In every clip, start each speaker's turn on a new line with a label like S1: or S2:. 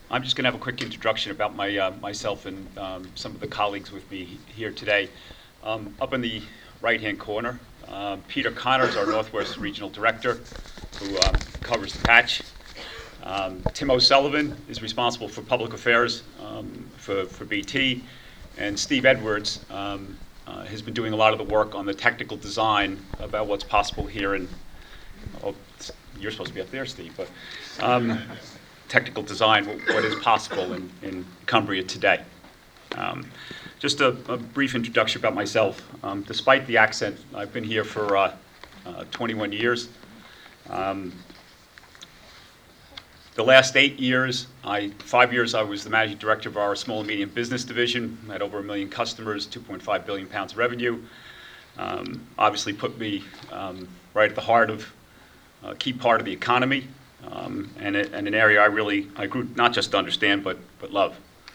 S1: I'm just going to have a quick introduction about myself and some of the colleagues with me here today. Up in the right-hand corner, Peter Connors, our Northwest Regional Director, who covers the patch. Tim O'Sullivan is responsible for public affairs for BT, and Steve Edwards has been doing a lot of the work on the technical design about what's possible here in, oh, you're supposed to be up there, Steve, but technical design, what is possible in Cumbria today. Just a brief introduction about myself. Despite the accent, I've been here for 21 years. The last 5 years, I was the managing director of our small and medium business division. I had over 1 million customers, 2.5 billion pounds of revenue. Obviously put me right at the heart of a key part of the economy, and an area I grew not just to understand, but love.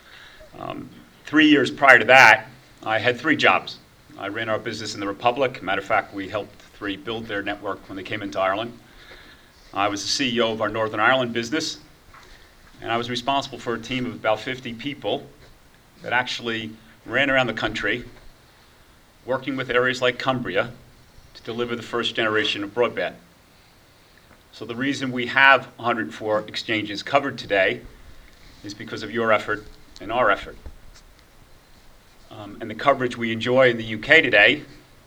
S1: 3 years prior to that, I had 3 jobs. I ran our business in the Republic. Matter of fact, we helped 3 build their network when they came into Ireland. I was the CEO of our Northern Ireland business, and I was responsible for a team of about 50 people that actually ran around the country, working with areas like Cumbria to deliver the first generation of broadband. So the reason we have 104 exchanges covered today is because of your effort and our effort. And the coverage we enjoy in the UK today,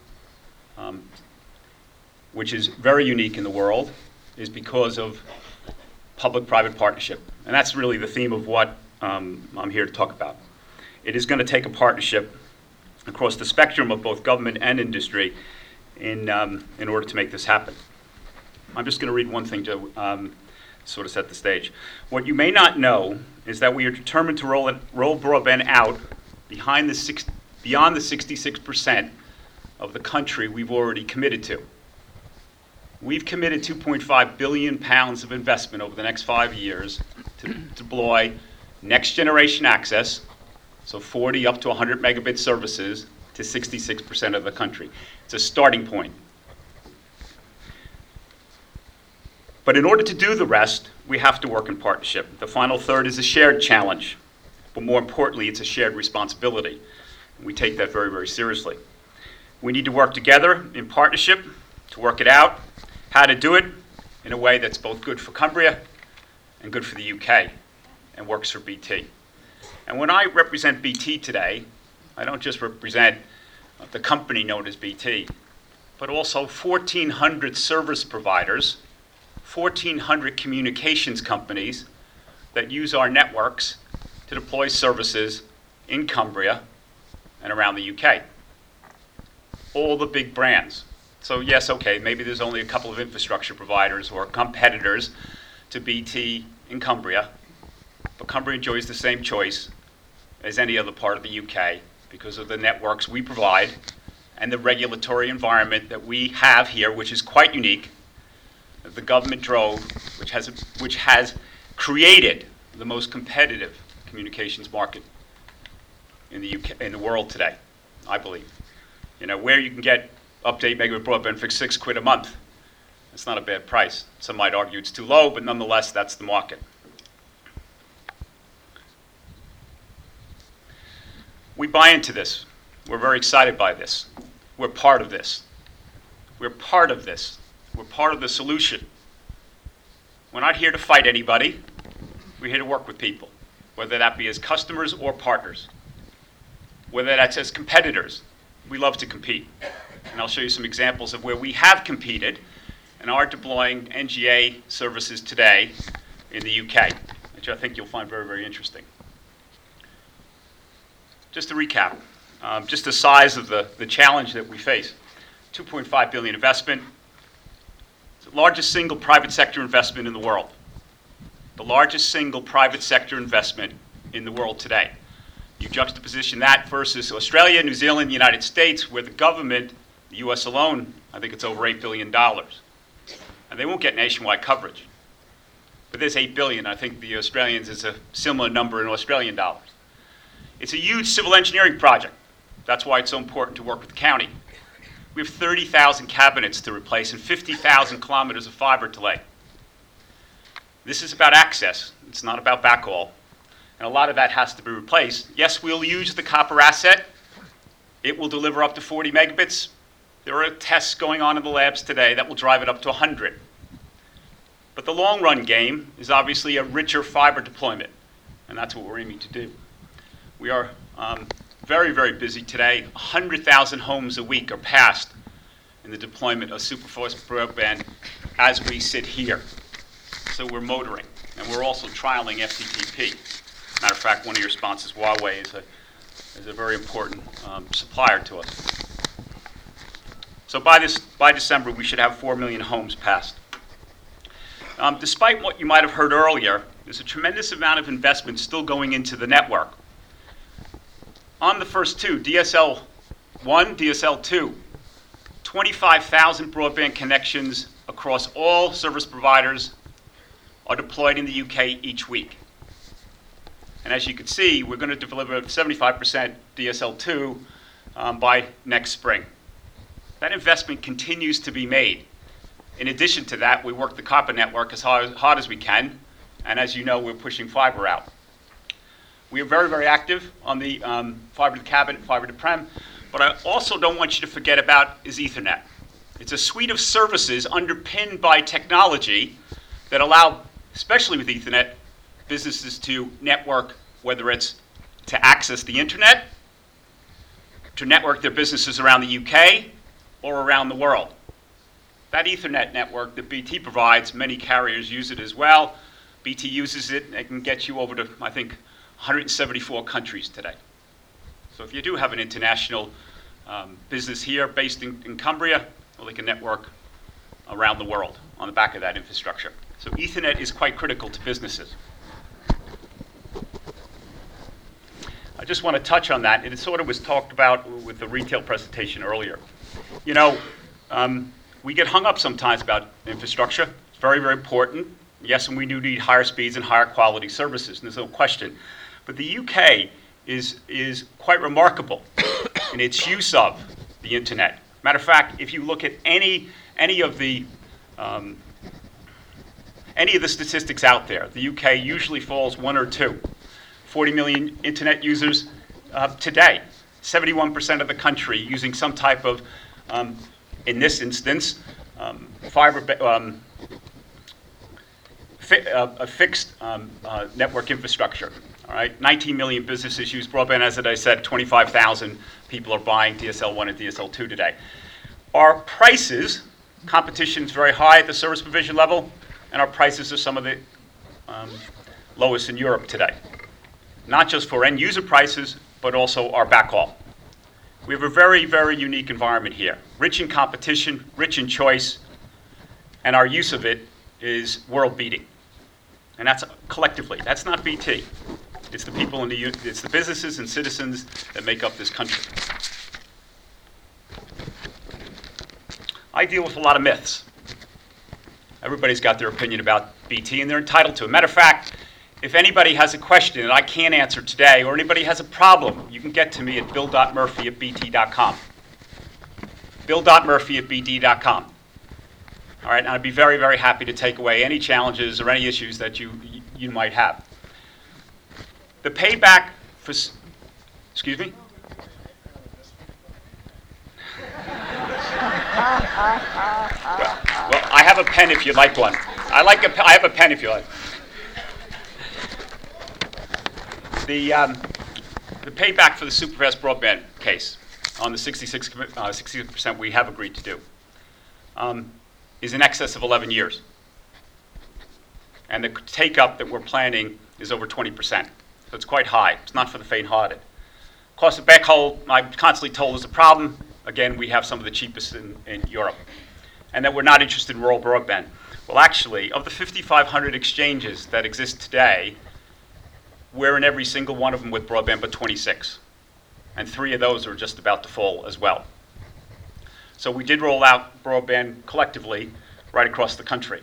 S1: which is very unique in the world, is because of public-private partnership. And that's really the theme of what I'm here to talk about. It is going to take a partnership across the spectrum of both government and industry in order to make this happen. I'm just going to read one thing to sort of set the stage. What you may not know is that we are determined to roll broadband out beyond the 66% of the country we've already committed to. We've committed 2.5 billion pounds of investment over the next 5 years to deploy next generation access, so 40 up to 100 megabit services to 66% of the country. It's a starting point. But in order to do the rest, we have to work in partnership. The final third is a shared challenge, but more importantly, it's a shared responsibility. And we take that very, very seriously. We need to work together in partnership to work it out, how to do it in a way that's both good for Cumbria and good for the UK and works for BT. And when I represent BT today, I don't just represent the company known as BT, but also 1,400 service providers, 1,400 communications companies that use our networks to deploy services in Cumbria and around the UK. All the big brands. So yes, okay, maybe there's only a couple of infrastructure providers or competitors to BT in Cumbria, but Cumbria enjoys the same choice as any other part of the UK because of the networks we provide and the regulatory environment that we have here, which is quite unique, that the government drove, which has created the most competitive communications market in the UK, in the world today, I believe. You know, where you can get up to 8 megabit broadband for £6 a month. It's not a bad price. Some might argue it's too low, but nonetheless, that's the market. We buy into this. We're very excited by this. We're part of this. We're part of this. We're part of the solution. We're not here to fight anybody. We're here to work with people, whether that be as customers or partners, whether that's as competitors. We love to compete. And I'll show you some examples of where we have competed and are deploying NGA services today in the UK, which I think you'll find very, very interesting. Just to recap, just the size of the challenge that we face. 2.5 billion investment. It's the largest single private sector investment in the world. The largest single private sector investment in the world today. You juxtaposition that versus Australia, New Zealand, the United States, where the government, the US alone, I think it's over $8 billion. And they won't get nationwide coverage. But there's $8 billion. I think the Australians is a similar number in Australian dollars. It's a huge civil engineering project. That's why it's so important to work with the county. We have 30,000 cabinets to replace and 50,000 kilometers of fiber to lay. This is about access. It's not about backhaul. and a lot of that has to be replaced. Yes, we'll use the copper asset. It will deliver up to 40 megabits. There are tests going on in the labs today that will drive it up to 100. But the long run game is obviously a richer fiber deployment, and that's what we're aiming to do. We are very, very busy today. 100,000 homes a week are passed in the deployment of superfast broadband as we sit here. So we're motoring, and we're also trialing FTTP. Matter of fact, one of your sponsors, Huawei, is a very important supplier to us. So by December, we should have 4 million homes passed. Despite what you might have heard earlier, there's a tremendous amount of investment still going into the network. On the first two, DSL 1, DSL 2, 25,000 broadband connections across all service providers are deployed in the UK each week. And as you can see, we're going to deliver 75% DSL 2 by next spring. That investment continues to be made. In addition to that, we work the copper network as hard as we can, and as you know, we're pushing fiber out. We are very, very active on the fiber to the cabinet, fiber to prem, but I also don't want you to forget about is Ethernet. It's a suite of services underpinned by technology that allow, especially with Ethernet, businesses to network, whether it's to access the internet, to network their businesses around the UK, or around the world. That Ethernet network that BT provides, many carriers use it as well. BT uses it, and it can get you over to, I think, 174 countries today. So if you do have an international business here based in Cumbria, well, they can network around the world on the back of that infrastructure. So Ethernet is quite critical to businesses. I just want to touch on that. It sort of was talked about with the retail presentation earlier. You know, we get hung up sometimes about infrastructure. It's very, very important. Yes, and we do need higher speeds and higher quality services, and there's no question. But the UK is quite remarkable in its use of the internet. Matter of fact, if you look at any of the statistics out there, the UK usually falls one or two. 40 million internet users today. 71% of the country using some type of, in this instance, a fixed network infrastructure. All right, 19 million businesses use broadband. As I said, 25,000 people are buying DSL 1 and DSL 2 today. Our prices, competition is very high at the service provision level, and our prices are some of the lowest in Europe today. Not just for end user prices, but also our backhaul. We have a very, very unique environment here. Rich in competition, rich in choice, and our use of it is world beating. And that's collectively, that's not BT. It's the people it's the businesses and citizens that make up this country. I deal with a lot of myths. Everybody's got their opinion about BT, and they're entitled to it. Matter of fact, if anybody has a question that I can't answer today, or anybody has a problem, you can get to me at bill.murphy@bt.com. bill.murphy@bt.com. All right, and I'd be very, very happy to take away any challenges or any issues that you might have. The payback for, excuse me? Well, I have a pen if you'd like one. I have a pen if you like. The payback for the superfast broadband case on the 60% we have agreed to do is in excess of 11 years. And the take-up that we're planning is over 20%. So it's quite high. It's not for the faint-hearted. Cost of backhaul, I'm constantly told, is a problem. Again, we have some of the cheapest in Europe. And that we're not interested in rural broadband. Well, actually, of the 5,500 exchanges that exist today, we're in every single one of them with broadband but 26. And 3 of those are just about to fall as well. So we did roll out broadband collectively right across the country.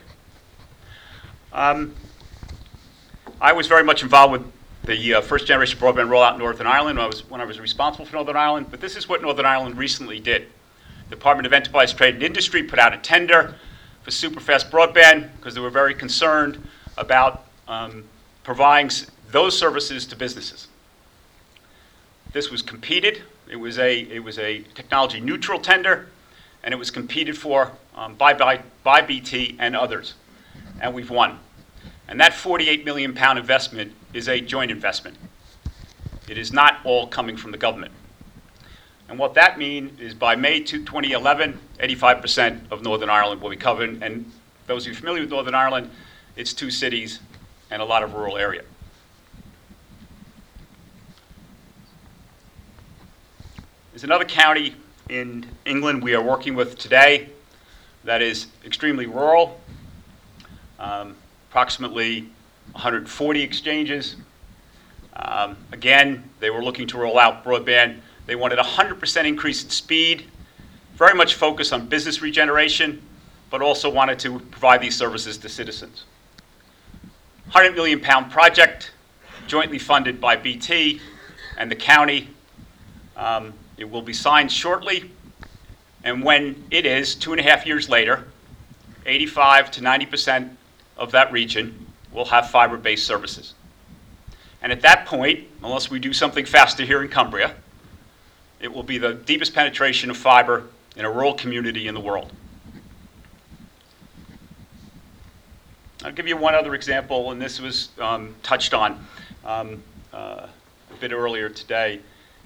S1: I was very much involved with the first generation broadband rollout in Northern Ireland when I was responsible for Northern Ireland, but this is what Northern Ireland recently did. The Department of Enterprise, Trade and Industry put out a tender for superfast broadband because they were very concerned about providing those services to businesses. This was competed. It was a technology neutral tender, and it was competed for by BT and others, and we've won. And that £48 million investment is a joint investment. It is not all coming from the government. And what that means is by May 2011, 85% of Northern Ireland will be covered. And those of you familiar with Northern Ireland, it's 2 cities and a lot of rural area. There's another county in England we are working with today that is extremely rural, approximately 140 exchanges. Again, they were looking to roll out broadband. They wanted a 100% increase in speed, very much focused on business regeneration, but also wanted to provide these services to citizens. £100 million project, jointly funded by BT and the county. It will be signed shortly, and when it is, 2.5 years later, 85 to 90% of that region will have fiber-based services. And at that point, unless we do something faster here in Cumbria, it will be the deepest penetration of fiber in a rural community in the world. I'll give you one other example, and this was touched on a bit earlier today.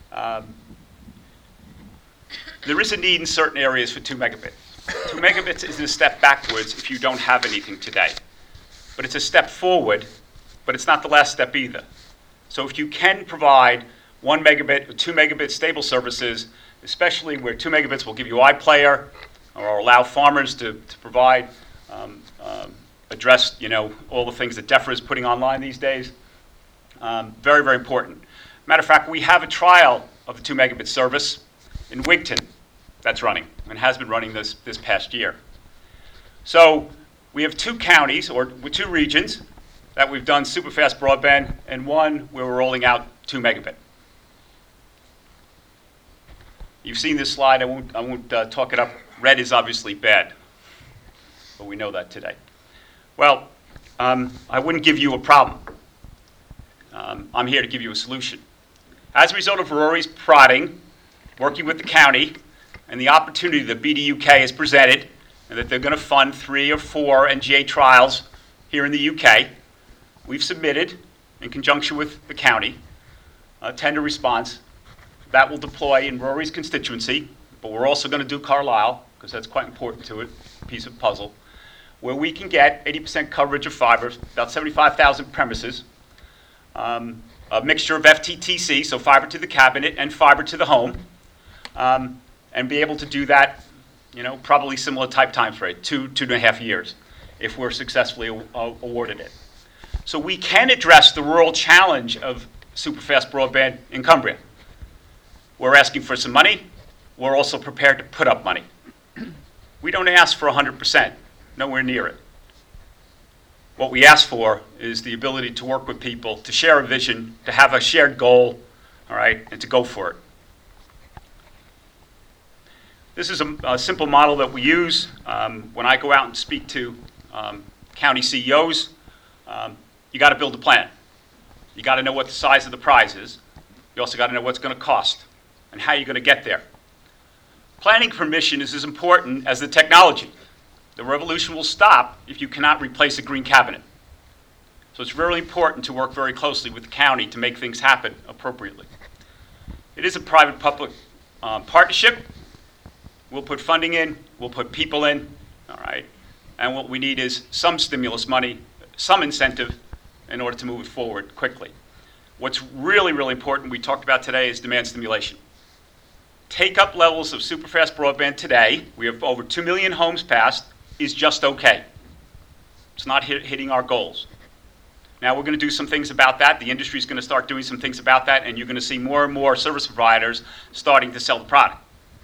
S1: There is a need in certain areas for 2 megabits. 2 megabits isn't a step backwards if you don't have anything today. But it's a step forward, but it's not the last step either. So if you can provide 1 megabit or 2 megabit stable services, especially where 2 megabits will give you iPlayer or allow farmers to provide, address all the things that DEFRA is putting online these days, very, very important. Matter of fact, we have a trial of the 2 megabit service in Wigton that's running and has been running this past year. So we have 2 counties or 2 regions that we've done super fast broadband, and one where we're rolling out 2 megabit. You've seen this slide. I won't talk it up. Red is obviously bad, but we know that today. Well, I wouldn't give you a problem. I'm here to give you a solution. As a result of Rory's prodding, working with the county, and the opportunity that BDUK has presented, and that they're going to fund 3 or 4 NGA trials here in the UK, we've submitted, in conjunction with the county, a tender response that will deploy in Rory's constituency, but we're also going to do Carlisle, because that's quite important to it, piece of puzzle, where we can get 80% coverage of fiber, about 75,000 premises, a mixture of FTTC, so fiber to the cabinet, and fiber to the home, and be able to do that, probably similar type time frame, 2.5 years, if we're successfully awarded it. So we can address the rural challenge of super fast broadband in Cumbria. We're asking for some money. We're also prepared to put up money. We don't ask for 100%, nowhere near it. What we ask for is the ability to work with people, to share a vision, to have a shared goal, all right, and to go for it. This is a simple model that we use when I go out and speak to county CEOs. You got to build a plan. You got to know what the size of the prize is. You also got to know what's going to cost and how you're going to get there. Planning permission is as important as the technology. The revolution will stop if you cannot replace a green cabinet. So it's really important to work very closely with the county to make things happen appropriately. It is a private-public partnership. We'll put funding in, we'll put people in, all right? And what we need is some stimulus money, some incentive in order to move it forward quickly. What's really, really important, we talked about today, is demand stimulation. Take-up levels of super-fast broadband today, we have over 2 million homes passed, is just okay. It's not hitting our goals. Now we're going to do some things about that. The industry is going to start doing some things about that, and you're going to see more and more service providers starting to sell the product.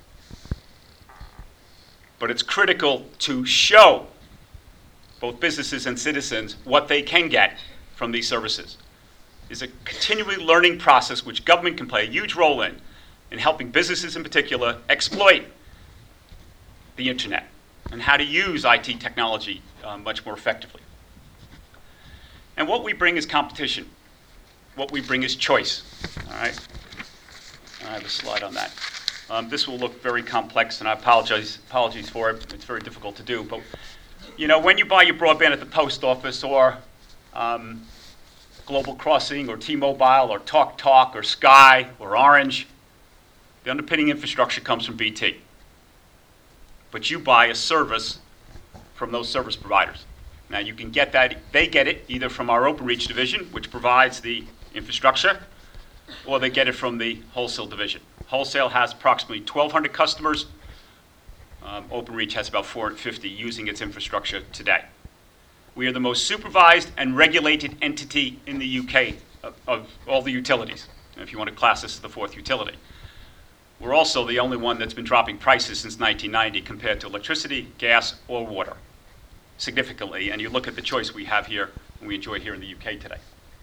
S1: But it's critical to show both businesses and citizens what they can get from these services. It's a continually learning process which government can play a huge role in helping businesses in particular exploit the internet and how to use IT technology much more effectively. And what we bring is competition. what we bring is choice. All right? I have a slide on that. This will look very complex, and I apologies for it. It's very difficult to do. But, you know, when you buy your broadband at the post office or Global Crossing or T-Mobile or TalkTalk or Sky or Orange, the underpinning infrastructure comes from BT. But you buy a service from those service providers. Now, you can get that, they get it either from our Openreach division, which provides the infrastructure, or they get it from the wholesale division. Wholesale has approximately 1,200 customers. Openreach has about 450 using its infrastructure today. We are the most supervised and regulated entity in the UK of all the utilities, if you want to class this as the fourth utility. We're also the only one that's been dropping prices since 1990 compared to electricity, gas, or water, significantly. And you look at the choice we have here and we enjoy here in the UK today.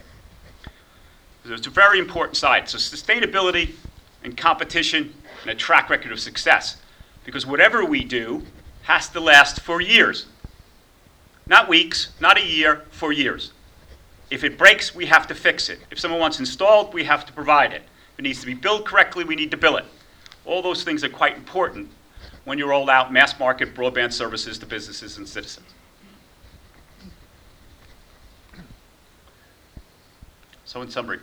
S1: So it's a very important side. So sustainability and competition and a track record of success. Because whatever we do has to last for years. Not weeks, not a year, for years. If it breaks, we have to fix it. If someone wants installed, we have to provide it. If it needs to be billed correctly, we need to bill it. All those things are quite important when you roll out mass market broadband services to businesses and citizens. So in summary,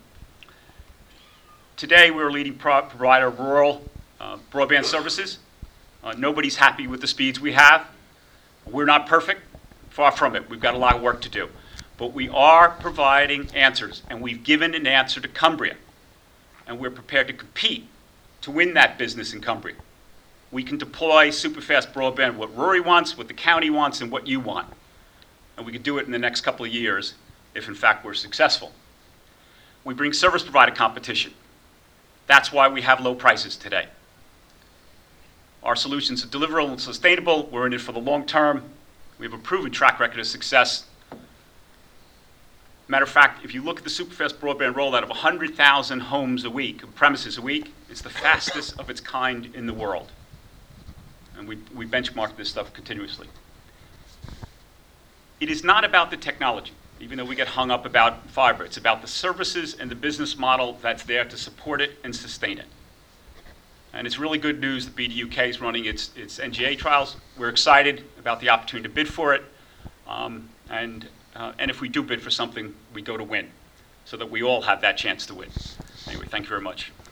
S1: today we're a leading provider of rural broadband services. Nobody's happy with the speeds we have. We're not perfect, far from it. We've got a lot of work to do. But we are providing answers, and we've given an answer to Cumbria. And we're prepared to compete to win that business in Cumbria. We can deploy super-fast broadband, what Rory wants, what the county wants, and what you want. And we can do it in the next couple of years if, in fact, we're successful. We bring service provider competition. That's why we have low prices today. Our solutions are deliverable and sustainable. We're in it for the long term. We have a proven track record of success. Matter of fact, if you look at the superfast broadband rollout of 100,000 homes a week, premises a week, it's the fastest of its kind in the world. And we benchmark this stuff continuously. It is not about the technology, even though we get hung up about fiber. It's about the services and the business model that's there to support it and sustain it. And it's really good news that BT UK is running its NGA trials. We're excited about the opportunity to bid for it. And if we do bid for something, we go to win, so that we all have that chance to win. Anyway, thank you very much.